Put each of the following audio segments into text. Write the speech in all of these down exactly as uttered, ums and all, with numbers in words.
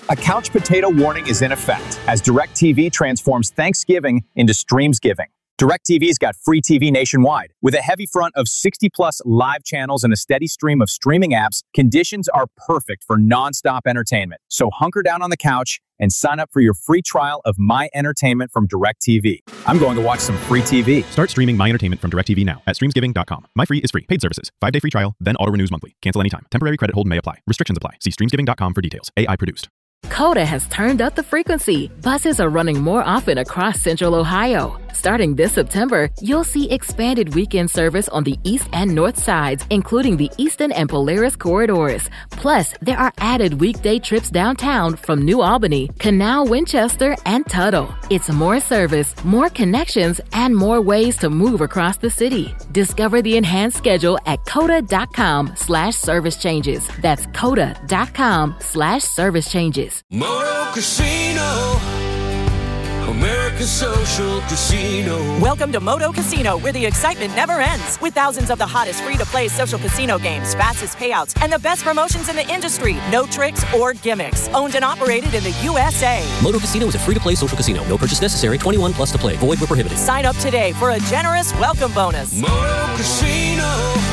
A couch potato warning is in effect as DirecTV transforms Thanksgiving into Streamsgiving. DirecTV's got free T V nationwide. With a heavy front of sixty plus live channels and a steady stream of streaming apps, conditions are perfect for nonstop entertainment. So hunker down on the couch and sign up for your free trial of My Entertainment from DirecTV. I'm going to watch some free T V. Start streaming My Entertainment from DirecTV now at streamsgiving dot com. My Free is free. Paid services. Five-day free trial, then auto-renews monthly. Cancel anytime. Temporary credit hold may apply. Restrictions apply. See streamsgiving dot com for details. A I produced. Coda has turned up the frequency. Buses are running more often across Central Ohio. Starting this September, you'll see expanded weekend service on the east and north sides, including the Eastern and Polaris corridors. Plus, there are added weekday trips downtown from New Albany, Canal, Winchester, and Tuttle. It's more service, more connections, and more ways to move across the city. Discover the enhanced schedule at coda.com slash service changes. That's coda.com slash service changes. Moto Casino, America's social casino. Welcome to Moto Casino, where the excitement never ends. With thousands of the hottest free-to-play social casino games, fastest payouts, and the best promotions in the industry. No tricks or gimmicks. Owned and operated in the U S A. Moto Casino is a free-to-play social casino. No purchase necessary. twenty-one plus to play. Void where prohibited. Sign up today for a generous welcome bonus. Moto Casino,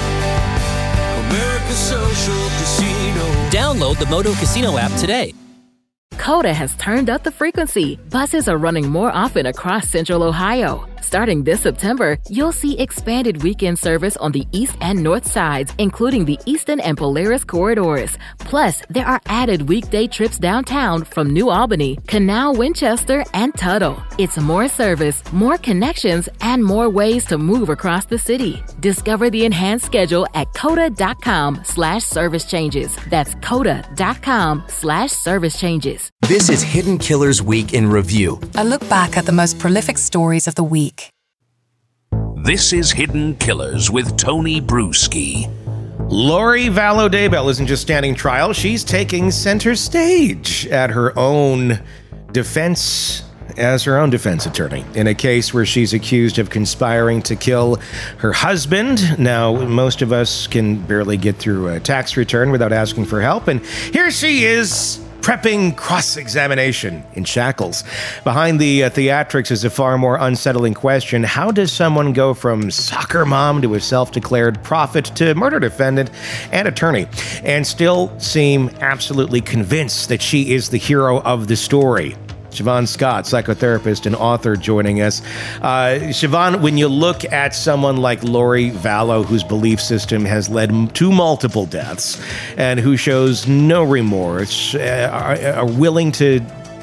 America's social casino. Download the Moto Casino app today. Coda has turned up the frequency. Buses are running more often across Central Ohio. Starting this September, you'll see expanded weekend service on the east and north sides, including the Eastern and Polaris corridors. Plus, there are added weekday trips downtown from New Albany, Canal, Winchester, and Tuttle. It's more service, more connections, and more ways to move across the city. Discover the enhanced schedule at coda.com slash service changes. That's coda.com slash service changes. This is Hidden Killers Week in Review. A look back at the most prolific stories of the week. This is Hidden Killers with Tony Bruschi. Lori Vallow Daybell isn't just standing trial, she's taking center stage at her own defense, as her own defense attorney, in a case where she's accused of conspiring to kill her husband. Now, most of us can barely get through a tax return without asking for help, and here she is, prepping cross-examination in shackles. Behind the uh, theatrics is a far more unsettling question. How does someone go from soccer mom to a self-declared prophet to murder defendant and attorney and still seem absolutely convinced that she is the hero of the story? Siobhan Scott, psychotherapist and author, joining us. Uh, Siobhan, when you look at someone like Lori Vallow, whose belief system has led to multiple deaths and who shows no remorse, uh, are, are willing to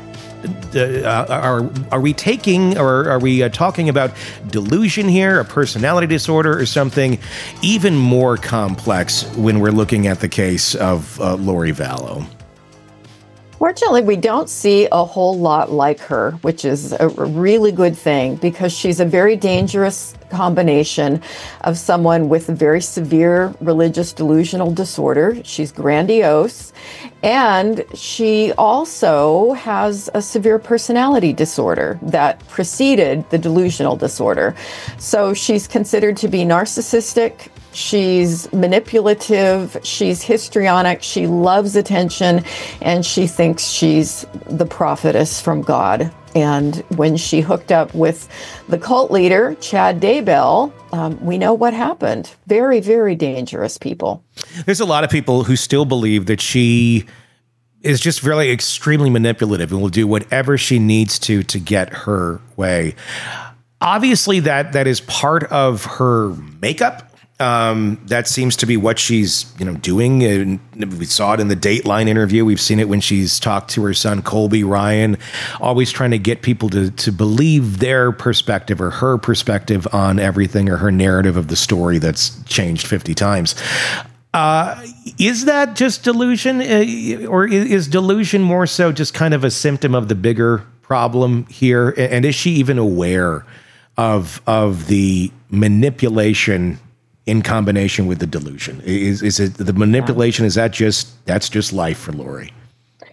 Uh, are are we taking or are we uh, talking about delusion here, a personality disorder, or something even more complex when we're looking at the case of uh, Lori Vallow? Fortunately, we don't see a whole lot like her, which is a really good thing because she's a very dangerous combination of someone with a very severe religious delusional disorder. She's grandiose, and she also has a severe personality disorder that preceded the delusional disorder. So she's considered to be narcissistic. She's manipulative, she's histrionic, she loves attention, and she thinks she's the prophetess from God. And when she hooked up with the cult leader, Chad Daybell, um, we know what happened. Very, very dangerous people. There's a lot of people who still believe that she is just really extremely manipulative and will do whatever she needs to to get her way. Obviously, that that is part of her makeup. Um, that seems to be what she's, you know, doing. And we saw it in the Dateline interview. We've seen it when she's talked to her son, Colby Ryan, always trying to get people to, to believe their perspective or her perspective on everything, or her narrative of the story that's changed fifty times. Uh, is that just delusion, uh, or is delusion more so just kind of a symptom of the bigger problem here? And is she even aware of, of the manipulation in combination with the delusion? Is is it the manipulation? Is that just, that's just life for Lori?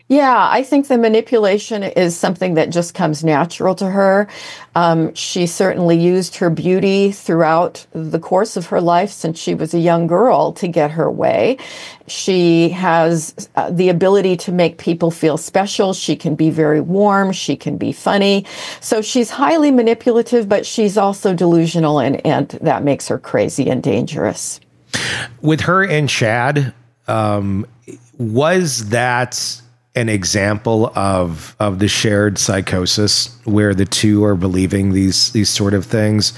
Yeah, I think the manipulation is something that just comes natural to her. Um, she certainly used her beauty throughout the course of her life since she was a young girl to get her way. She has uh, the ability to make people feel special. She can be very warm. She can be funny. So she's highly manipulative, but she's also delusional, and, and that makes her crazy and dangerous. With her and Chad, um, was that an example of of the shared psychosis where the two are believing these these sort of things?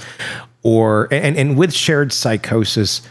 Or and, and with shared psychosis,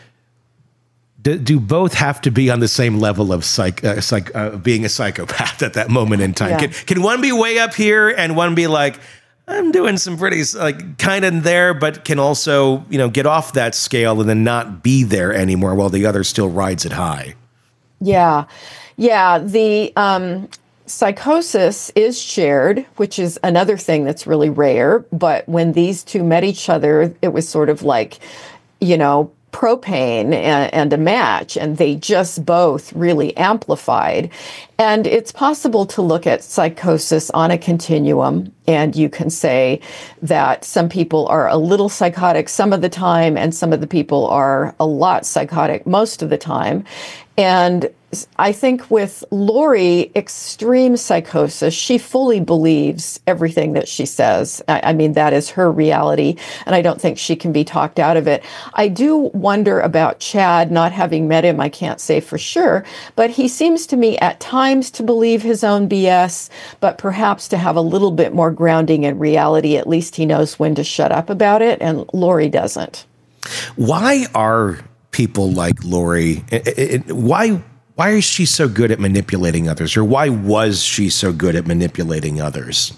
do, do both have to be on the same level of psych, uh, psych uh, being a psychopath at that moment in time? Yeah. Can, can one be way up here and one be like, I'm doing some pretty like kind of there, but can also, you know, get off that scale and then not be there anymore while the other still rides it high? Yeah. Yeah, the um, psychosis is shared, which is another thing that's really rare. But when these two met each other, it was sort of like, you know, propane and, and a match, and they just both really amplified. And it's possible to look at psychosis on a continuum, and you can say that some people are a little psychotic some of the time, and some of the people are a lot psychotic most of the time. And I think with Lori, extreme psychosis, she fully believes everything that she says. I, I mean, that is her reality, and I don't think she can be talked out of it. I do wonder about Chad. Not having met him, I can't say for sure, but he seems to me at times to believe his own B S, but perhaps to have a little bit more grounding in reality. At least he knows when to shut up about it, and Lori doesn't. Why are people like Lori, it, it, why why is she so good at manipulating others, or why was she so good at manipulating others?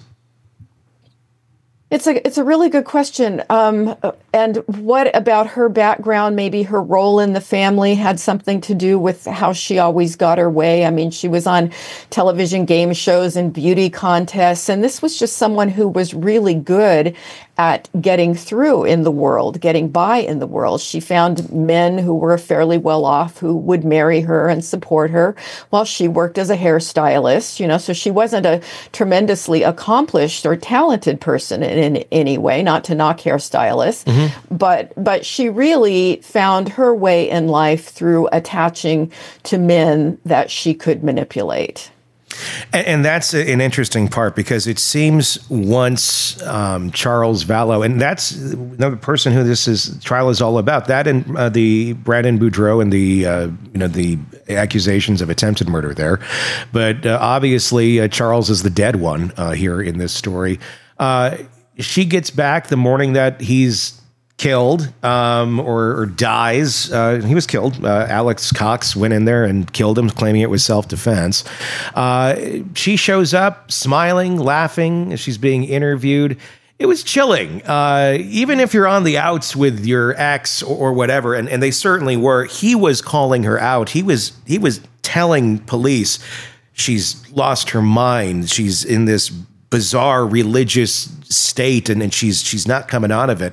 It's a it's a really good question. Um, and what about her background, maybe her role in the family, had something to do with how she always got her way? I mean, she was on television game shows and beauty contests, and this was just someone who was really good at getting through in the world, getting by in the world. She found men who were fairly well off who would marry her and support her while she worked as a hairstylist, you know, so she wasn't a tremendously accomplished or talented person in, in any way, not to knock hairstylists, mm-hmm. but but she really found her way in life through attaching to men that she could manipulate. And, and that's an interesting part, because it seems once um, Charles Vallow, and that's another person who this is trial is all about, that and uh, the Brandon Boudreaux and the uh, you know the accusations of attempted murder there, but uh, obviously uh, Charles is the dead one uh, here in this story. Uh, she gets back the morning that he's killed um, or, or dies. Uh, he was killed. Uh, Alex Cox went in there and killed him, claiming it was self-defense. Uh, she shows up smiling, laughing as she's being interviewed. It was chilling. Uh, even if you're on the outs with your ex or, or whatever, and, and they certainly were, he was calling her out. He was he was telling police she's lost her mind. She's in this bizarre religious state, and, and she's she's not coming out of it.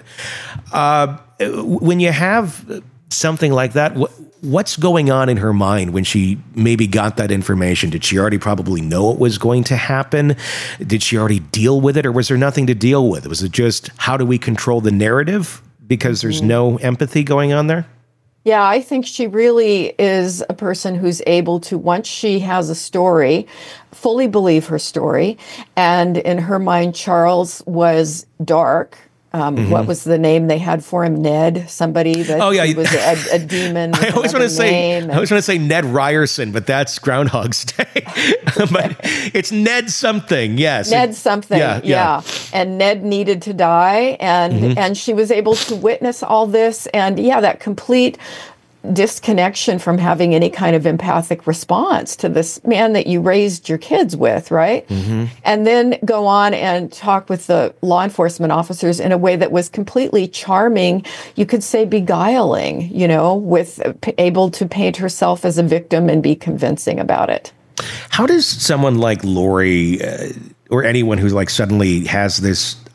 Uh, when you have something like that, what, what's going on in her mind when she maybe got that information? Did she already probably know what was going to happen? Did she already deal with it, or was there nothing to deal with? Was it just, how do we control the narrative because there's mm-hmm. no empathy going on there? Yeah, I think she really is a person who's able to, once she has a story, fully believe her story. And in her mind, Charles was dark. Um, mm-hmm. What was the name they had for him? Ned, somebody that oh, yeah. he was a, a demon. I always want to say, I always want to say Ned Ryerson, but that's Groundhog's Day. But it's Ned something, yes. Ned something, yeah, yeah. yeah. And Ned needed to die, and mm-hmm. and she was able to witness all this, and yeah, that complete disconnection from having any kind of empathic response to this man that you raised your kids with, right? Mm-hmm. And then go on and talk with the law enforcement officers in a way that was completely charming, you could say beguiling, you know, with p- able to paint herself as a victim and be convincing about it. How does someone like Lori uh, or anyone who like suddenly has this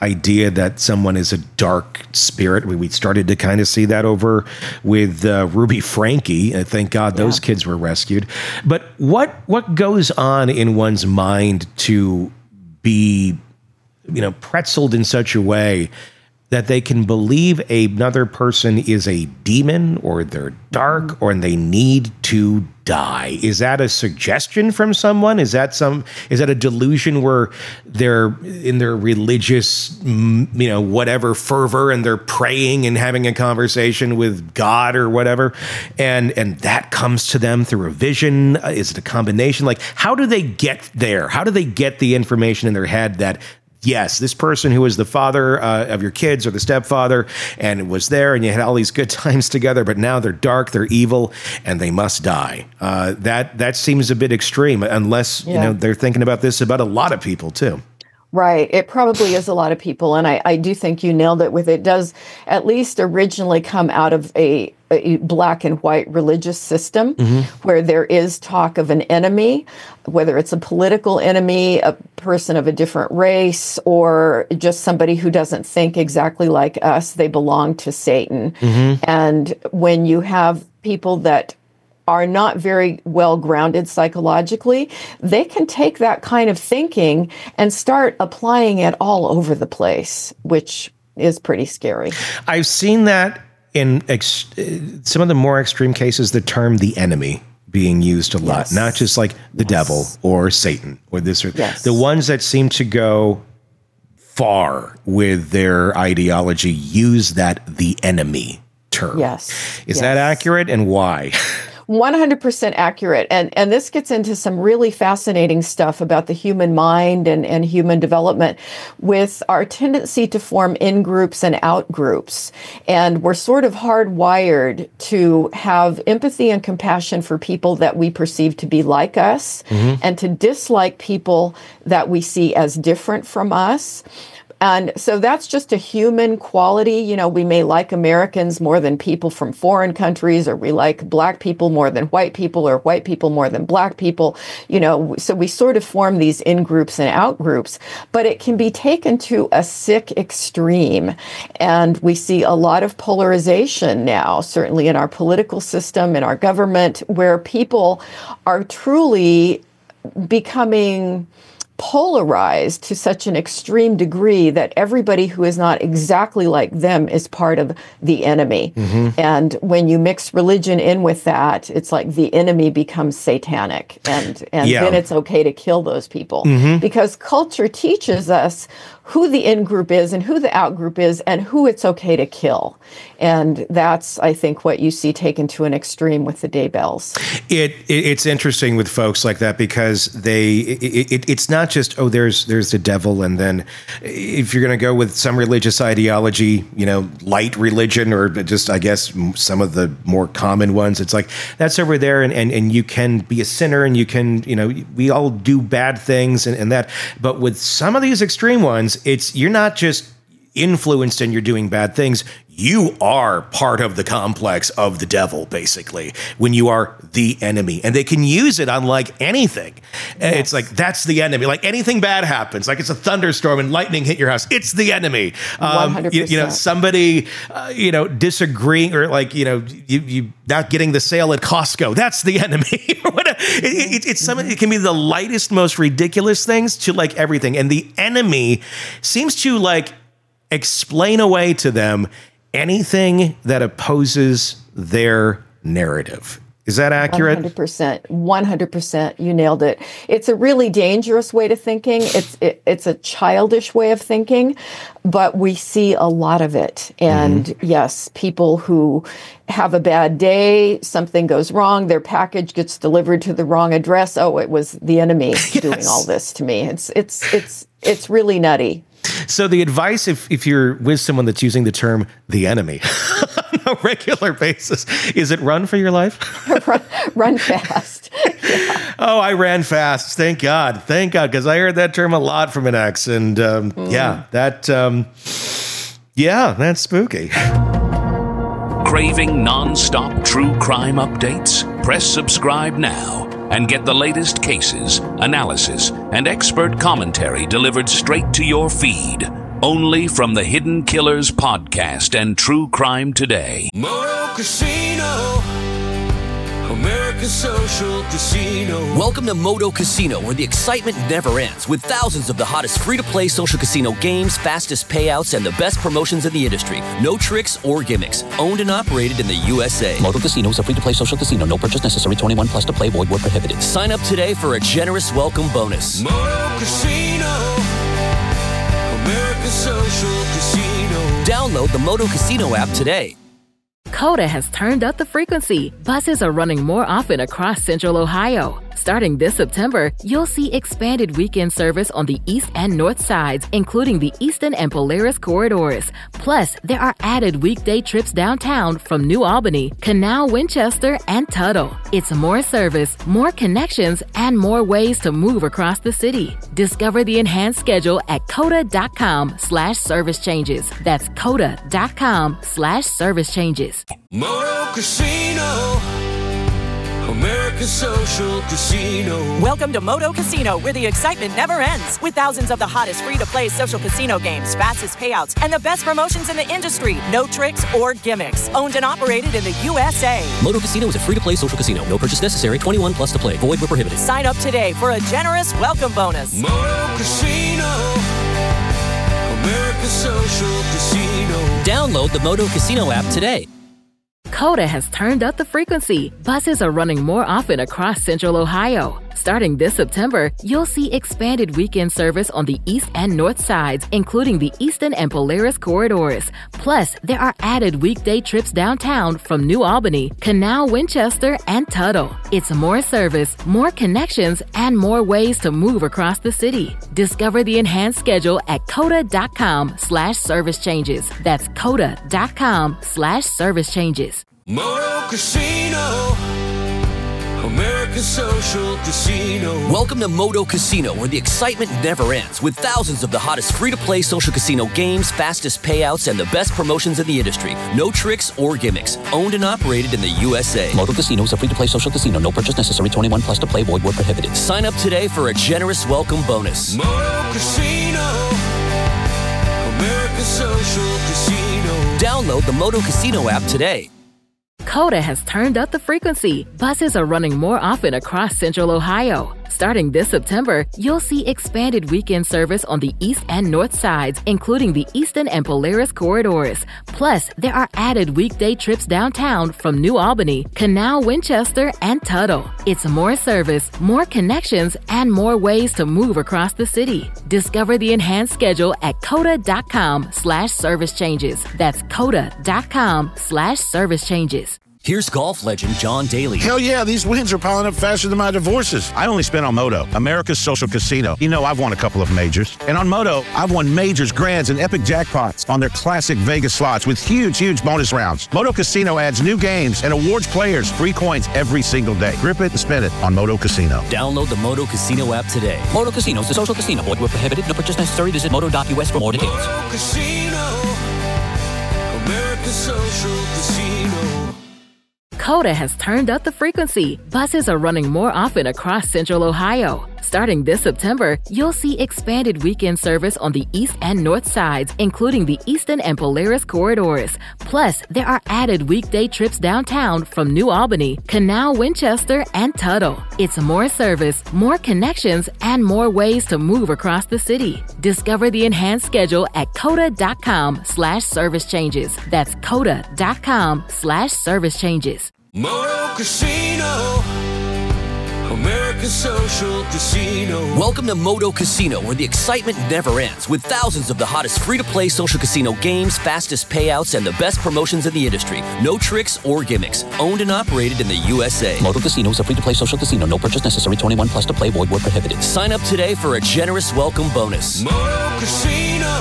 idea that someone is a dark spirit. We, we started to kind of see that over with uh, Ruby Frankie. And thank God those yeah. kids were rescued. But what what goes on in one's mind to be, you know, pretzeled in such a way that they can believe another person is a demon or they're dark or they need to die? Is that a suggestion from someone? Is that some, is that a delusion where they're in their religious, you know, whatever fervor and they're praying and having a conversation with God or whatever, and and that comes to them through a vision? Is it a combination? Like, how do they get there? How do they get the information in their head that, yes, this person who was the father uh, of your kids or the stepfather and was there and you had all these good times together, but now they're dark, they're evil, and they must die. Uh, that that seems a bit extreme, unless yeah. you know they're thinking about this about a lot of people too. Right. It probably is a lot of people. And I, I do think you nailed it with it. It does at least originally come out of a, a black and white religious system mm-hmm. where there is talk of an enemy, whether it's a political enemy, a person of a different race, or just somebody who doesn't think exactly like us. They belong to Satan. Mm-hmm. And when you have people that are not very well grounded psychologically, they can take that kind of thinking and start applying it all over the place, which is pretty scary. I've seen that in ex- some of the more extreme cases, the term the enemy being used a lot, yes. not just like the yes. devil or Satan or this or yes. the ones that seem to go far with their ideology use that the enemy term. Yes. Is yes. that accurate, and why? one hundred percent accurate. And and this gets into some really fascinating stuff about the human mind and, and human development with our tendency to form in-groups and out-groups. And we're sort of hardwired to have empathy and compassion for people that we perceive to be like us mm-hmm. and to dislike people that we see as different from us. And so that's just a human quality. You know, we may like Americans more than people from foreign countries, or we like black people more than white people, or white people more than black people. You know, so we sort of form these in-groups and out-groups, but it can be taken to a sick extreme. And we see a lot of polarization now, certainly in our political system, in our government, where people are truly becoming polarized to such an extreme degree that everybody who is not exactly like them is part of the enemy. Mm-hmm. And when you mix religion in with that, it's like the enemy becomes satanic. And, and yeah. then it's okay to kill those people. Mm-hmm. Because culture teaches us who the in-group is and who the out-group is and who it's okay to kill. And that's, I think, what you see taken to an extreme with the Daybells. It, it it's interesting with folks like that because they it, it, it's not just, oh, there's there's the devil, and then if you're going to go with some religious ideology, you know, light religion, or just, I guess, some of the more common ones, it's like, that's over there, and, and, and you can be a sinner, and you can, you know, we all do bad things and, and that. But with some of these extreme ones, it's, you're not just influenced and you're doing bad things. You are part of the complex of the devil, basically, when you are the enemy. And they can use it on like anything. Yes. It's like, that's the enemy. Like anything bad happens. Like it's a thunderstorm and lightning hit your house. It's the enemy. Um, one hundred percent. You, you know, somebody, uh, you know, disagreeing, or like, you know, you, you not getting the sale at Costco. That's the enemy. it, it, it's some, it can be the lightest, most ridiculous things to like everything. And the enemy seems to like explain away to them anything that opposes their narrative. Is that accurate? one hundred percent. one hundred percent. You nailed it. It's a really dangerous way to thinking. It's it, it's a childish way of thinking, but we see a lot of it. And mm-hmm. yes, people who have a bad day, something goes wrong, their package gets delivered to the wrong address. Oh, it was the enemy yes. doing all this to me. It's it's it's it's really nutty. So the advice, if, if you're with someone that's using the term the enemy on a regular basis, is it run for your life? run, run fast. Yeah. Oh, I ran fast. Thank God. Thank God. Because I heard that term a lot from an ex. And um, mm. yeah, that, um, yeah, that's spooky. Craving non-stop true crime updates? Press subscribe now and get the latest cases, analysis, and expert commentary delivered straight to your feed. Only from the Hidden Killers podcast and True Crime Today. Moto Casino, America's social casino. Welcome to Moto Casino, where the excitement never ends, with thousands of the hottest free-to-play social casino games, fastest payouts, and the best promotions in the industry. No tricks or gimmicks. Owned and operated in the U S A. Moto Casino is a free-to-play social casino. No purchase necessary. twenty-one plus to play. Void where prohibited. Sign up today for a generous welcome bonus. Moto Casino, America's social casino. Download the Moto Casino app today. Coda has turned up the frequency. Buses are running more often across Central Ohio. Starting this September, you'll see expanded weekend service on the east and north sides, including the Easton and Polaris corridors. Plus, there are added weekday trips downtown from New Albany, Canal, Winchester, and Tuttle. It's more service, more connections, and more ways to move across the city. Discover the enhanced schedule at coda.com slash service changes. That's coda.com slash service changes. Moto Casino, America's social casino. Welcome to Moto Casino, where the excitement never ends. With thousands of the hottest free-to-play social casino games, fastest payouts, and the best promotions in the industry. No tricks or gimmicks. Owned and operated in the U S A. Moto Casino is a free-to-play social casino. No purchase necessary. twenty-one plus to play. Void where prohibited. Sign up today for a generous welcome bonus. Moto Casino, America's social casino. Download the Moto Casino app today. Coda has turned up the frequency. Buses are running more often across Central Ohio. Starting this September, you'll see expanded weekend service on the east and north sides, including the Easton and Polaris corridors. Plus, there are added weekday trips downtown from New Albany, Canal, Winchester, and Tuttle. It's more service, more connections, and more ways to move across the city. Discover the enhanced schedule at coda.com slash service changes. That's coda.com slash service changes. Moto Casino, America's social casino. Welcome to Moto Casino, where the excitement never ends, with thousands of the hottest free-to-play social casino games, fastest payouts, and the best promotions in the industry. No tricks or gimmicks. Owned and operated in the U S A. Moto Casino is a free-to-play social casino. No purchase necessary. twenty-one plus to play. Void where prohibited. Sign up today for a generous welcome bonus. Moto Casino, America's social casino. Download the Moto Casino app today. Coda has turned up the frequency. Buses are running more often across Central Ohio. Starting this September, you'll see expanded weekend service on the east and north sides, including the Easton and Polaris corridors. Plus, there are added weekday trips downtown from New Albany, Canal, Winchester, and Tuttle. It's more service, more connections, and more ways to move across the city. Discover the enhanced schedule at coda.com slash service changes. That's coda.com slash service changes. Here's golf legend John Daly. Hell yeah, these wins are piling up faster than my divorces. I only spent on Moto, America's social casino. You know, I've won a couple of majors. And on Moto, I've won majors, grands, and epic jackpots on their classic Vegas slots with huge, huge bonus rounds. Moto Casino adds new games and awards players free coins every single day. Grip it and spin it on Moto Casino. Download the Moto Casino app today. Moto Casino is a social casino. Void where prohibited. No purchase necessary. Visit moto dot u s for more details. Moto Casino, America's social casino. Coda has turned up the frequency. Buses are running more often across Central Ohio. Starting this September, you'll see expanded weekend service on the east and north sides, including the Easton and Polaris corridors. Plus, there are added weekday trips downtown from New Albany, Canal, Winchester, and Tuttle. It's more service, more connections, and more ways to move across the city. Discover the enhanced schedule at coda.com slash service changes. That's coda.com slash service changes. Moto Casino, America's social casino. Welcome to Moto Casino, where the excitement never ends, with thousands of the hottest free-to-play social casino games, fastest payouts, and the best promotions in the industry. No tricks or gimmicks. Owned and operated in the U S A. Moto Casino is a free-to-play social casino. No purchase necessary. twenty-one plus to play. Void where prohibited. Sign up today for a generous welcome bonus. Moto Casino,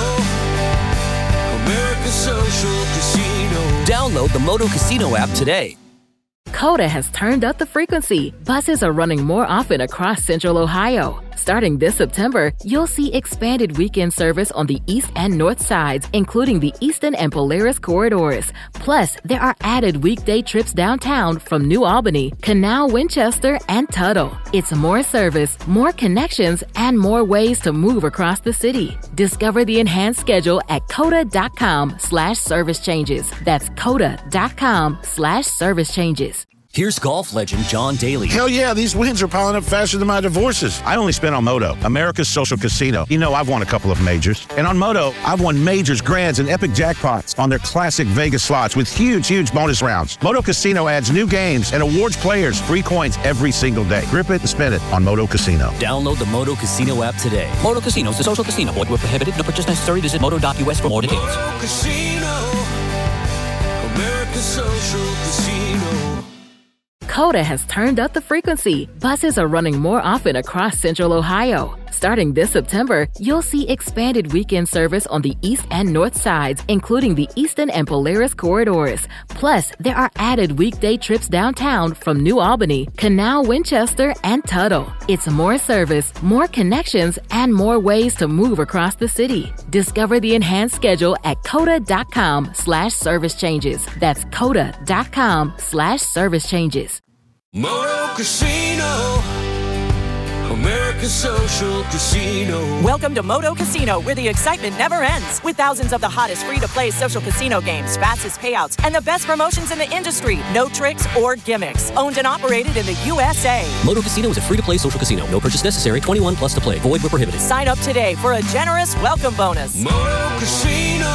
America's social casino. Download the Moto Casino app today. Coda has turned up the frequency. Buses are running more often across Central Ohio. Starting this September, you'll see expanded weekend service on the east and north sides, including the Eastern and Polaris corridors. Plus, there are added weekday trips downtown from New Albany, Canal, Winchester, and Tuttle. It's more service, more connections, and more ways to move across the city. Discover the enhanced schedule at coda.com slash service changes. That's coda.com slash service changes. Here's golf legend John Daly. Hell yeah, these wins are piling up faster than my divorces. I only spent on Moto, America's social casino. You know, I've won a couple of majors. And on Moto, I've won majors, grands, and epic jackpots on their classic Vegas slots with huge, huge bonus rounds. Moto Casino adds new games and awards players free coins every single day. Grip it and spin it on Moto Casino. Download the Moto Casino app today. Moto Casino is a social casino. Void where prohibited. No purchase necessary. Visit moto dot u s for more details. Moto Casino, America's social casino. Coda has turned up the frequency. Buses are running more often across Central Ohio. Starting this September, you'll see expanded weekend service on the east and north sides, including the Eastern and Polaris corridors. Plus, there are added weekday trips downtown from New Albany, Canal, Winchester, and Tuttle. It's more service, more connections, and more ways to move across the city. Discover the enhanced schedule at coda.com slash service changes. That's coda.com slash service changes. Moto Casino, America's social casino. Welcome to Moto Casino, where the excitement never ends. With thousands of the hottest free-to-play social casino games, fastest payouts, and the best promotions in the industry. No tricks or gimmicks. Owned and operated in the U S A. Moto Casino is a free-to-play social casino. No purchase necessary. twenty-one plus to play. Void where prohibited. Sign up today for a generous welcome bonus. Moto Casino,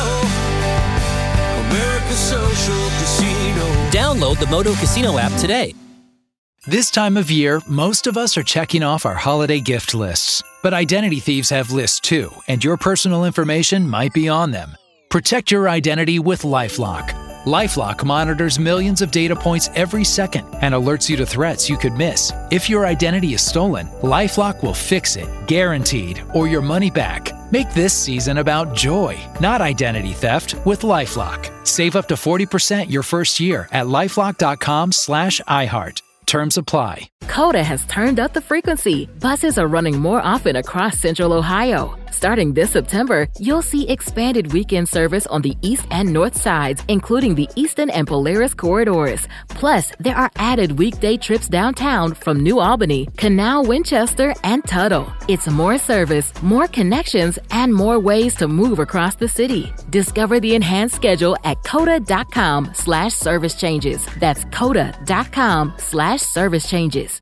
America's social casino. Download the Moto Casino app today. This time of year, most of us are checking off our holiday gift lists. But identity thieves have lists too, and your personal information might be on them. Protect your identity with LifeLock. LifeLock monitors millions of data points every second and alerts you to threats you could miss. If your identity is stolen, LifeLock will fix it, guaranteed, or your money back. Make this season about joy, not identity theft, with LifeLock. Save up to forty percent your first year at lifelock.com slash iHeart. Terms apply. Coda has turned up the frequency. Buses are running more often across Central Ohio. Starting this September, you'll see expanded weekend service on the east and north sides, including the Eastern and Polaris corridors. Plus, there are added weekday trips downtown from New Albany, Canal, Winchester, and Tuttle. It's more service, more connections, and more ways to move across the city. Discover the enhanced schedule at coda.com slash service changes. That's coda.com slash service changes.